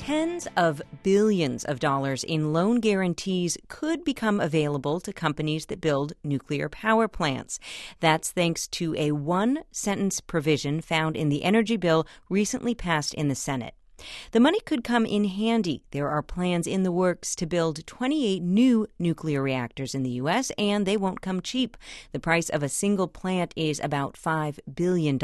Tens of billions of dollars in loan guarantees could become available to companies that build nuclear power plants. That's thanks to a one-sentence provision found in the energy bill recently passed in the Senate. The money could come in handy. There are plans in the works to build 28 new nuclear reactors in the U.S., and they won't come cheap. The price of a single plant is about $5 billion.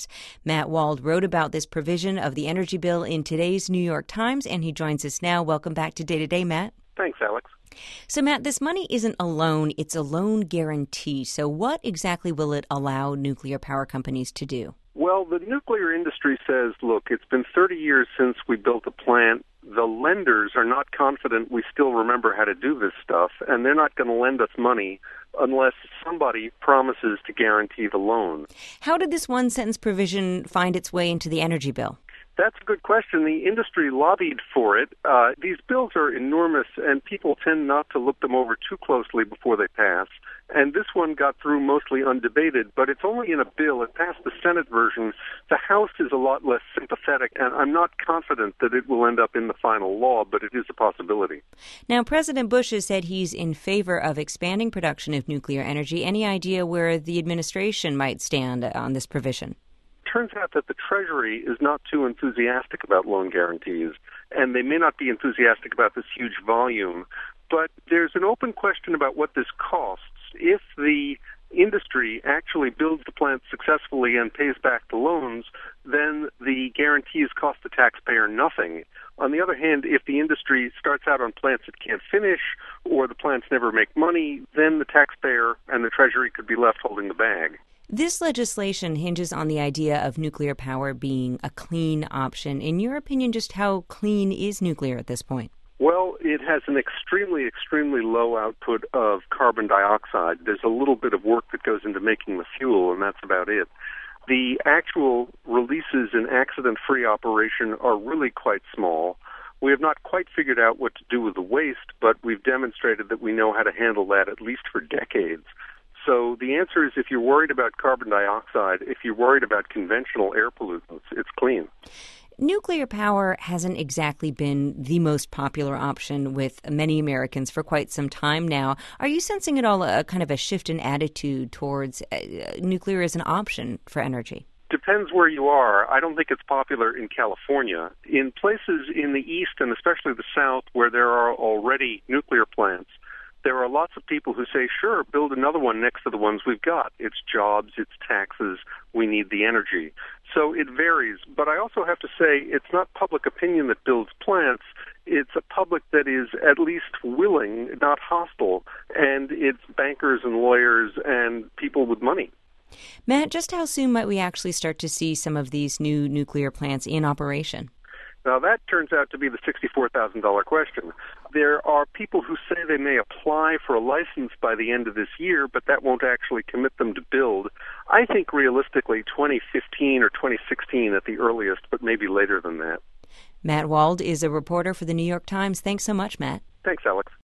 Matt Wald wrote about this provision of the energy bill in today's New York Times, and he joins us now. Welcome back to Day to Day, Matt. Thanks, Alex. So, Matt, this money isn't a loan, it's a loan guarantee. So what exactly will it allow nuclear power companies to do? Well, the nuclear industry says, look, it's been 30 years since we built a plant. The lenders are not confident we still remember how to do this stuff, and they're not going to lend us money unless somebody promises to guarantee the loan. How did this one-sentence provision find its way into the energy bill? That's a good question. The industry lobbied for it. These bills are enormous, and people tend not to look them over too closely before they pass. And this one got through mostly undebated, but it's only in a bill. It passed the Senate version. The House is a lot less sympathetic, and I'm not confident that it will end up in the final law, but it is a possibility. Now, President Bush has said he's in favor of expanding production of nuclear energy. Any idea where the administration might stand on this provision? Turns out that the Treasury is not too enthusiastic about loan guarantees, and they may not be enthusiastic about this huge volume, but there's an open question about what this costs. If the industry actually builds the plant successfully and pays back the loans, then the guarantees cost the taxpayer nothing. On the other hand, if the industry starts out on plants it can't finish, or the plants never make money, then the taxpayer and the Treasury could be left holding the bag. This legislation hinges on the idea of nuclear power being a clean option. In your opinion, just how clean is nuclear at this point? Well, it has an extremely low output of carbon dioxide. There's a little bit of work that goes into making the fuel, and that's about it. The actual releases in accident-free operation are really quite small. We have not quite figured out what to do with the waste, but we've demonstrated that we know how to handle that at least for decades. So the answer is, if you're worried about carbon dioxide, if you're worried about conventional air pollutants, it's clean. Nuclear power hasn't exactly been the most popular option with many Americans for quite some time now. Are you sensing at all a kind of a shift in attitude towards nuclear as an option for energy? Depends where you are. I don't think it's popular in California. In places in the East and especially the South where there are already nuclear plants, there are lots of people who say, sure, build another one next to the ones we've got. It's jobs, it's taxes, we need the energy. So it varies. But I also have to say, it's not public opinion that builds plants. It's a public that is at least willing, not hostile, and it's bankers and lawyers and people with money. Matt, just how soon might we actually start to see some of these new nuclear plants in operation? Now, that turns out to be the $64,000 question. There are people who say they may apply for a license by the end of this year, but that won't actually commit them to build. I think realistically 2015 or 2016 at the earliest, but maybe later than that. Matt Wald is a reporter for the New York Times. Thanks so much, Matt. Thanks, Alex.